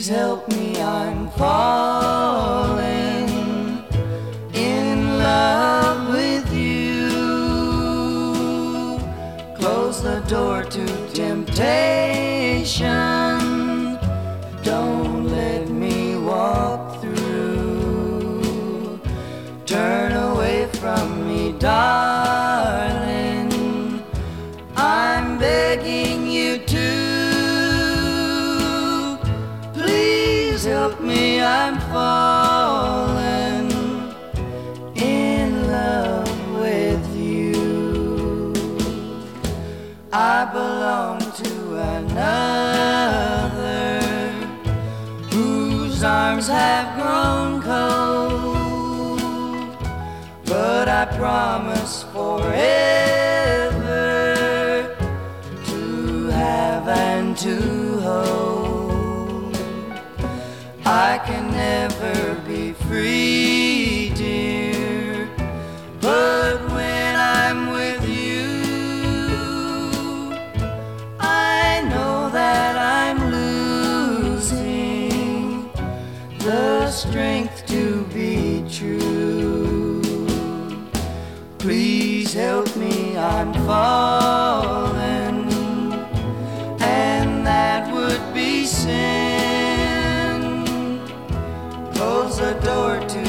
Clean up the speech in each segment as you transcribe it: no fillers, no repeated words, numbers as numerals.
Please help me, I'm falling in love with you. Close the door to temptation. Don't let me walk through. Turn away from me, darling. I'm begging you to. Please help me, I'm falling in love with you. I belong to another whose arms have grown cold, but I promise forever to have and to hold. I can never be free, dear, but when I'm with you, I know that I'm losing the strength to be true. Please help me, I'm falling, and that would be sin. Close the door to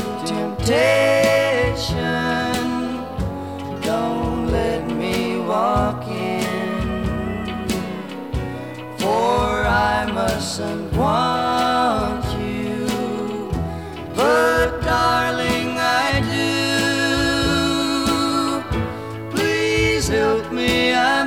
temptation. Don't let me walk in, for I mustn't want you, but darling, I do. Please help me,